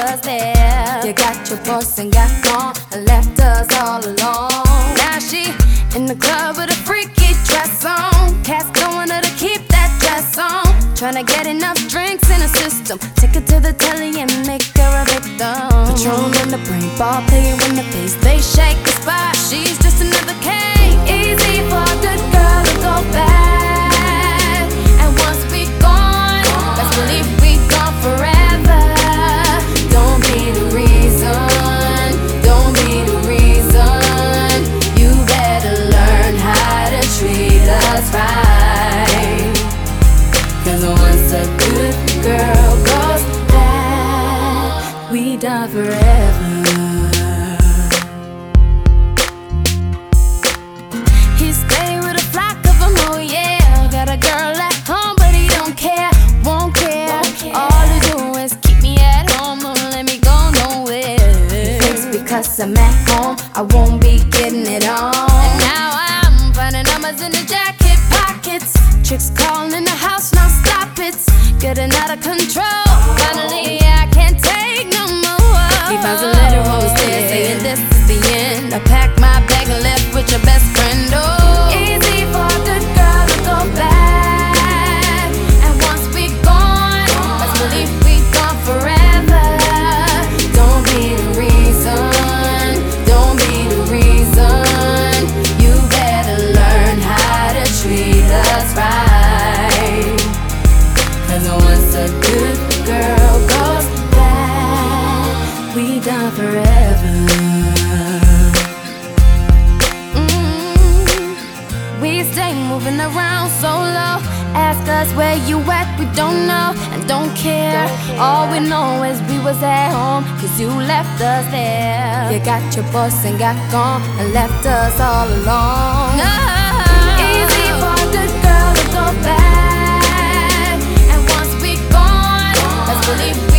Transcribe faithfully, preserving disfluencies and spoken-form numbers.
us there. You got your boyfriend got gone and left us all alone. Now she in the club with a freaky dress on. Cats going her to keep that dress on. Tryna get enough drinks in her system. Take her to the telly and make her a victim. Patron in the brain, ball player in the face. They shake the spot, she's just another case. Easy for a good girl to go bad. And once we gone, best believe we gone forever. Don't be the reason, don't be the reason. You better learn how to treat us right. Cause once a good girl goes bad, we done forever. He stay with a flock of them, oh yeah. Got a girl at home, but he don't care, won't care. Won't care. All he do is keep me at home, won't let me go nowhere. He thinks because I'm at home, I won't be getting it on. And now I'm finding numbers in the jacket pockets. Chicks calling in the house, now stop it. Getting out of control. Finally, I can't take no more. He finds a letter on the stairs saying this is the end. I packed my bag and left with your best friend. Oh, easy for a good girl to go bad. And once we gone, best believe we gone forever. Don't be the reason, don't be the reason. You better learn how to treat us right. Cause once a good girl goes bad, we done forever. mm, We stay moving around so low. Ask us where you at, we don't know and don't care. Don't care. All we know is we was at home, cause you left us there. You got your boyfriend got gone and left us all alone. No. Easy for a good girl to go bad. And once we gone, let's believe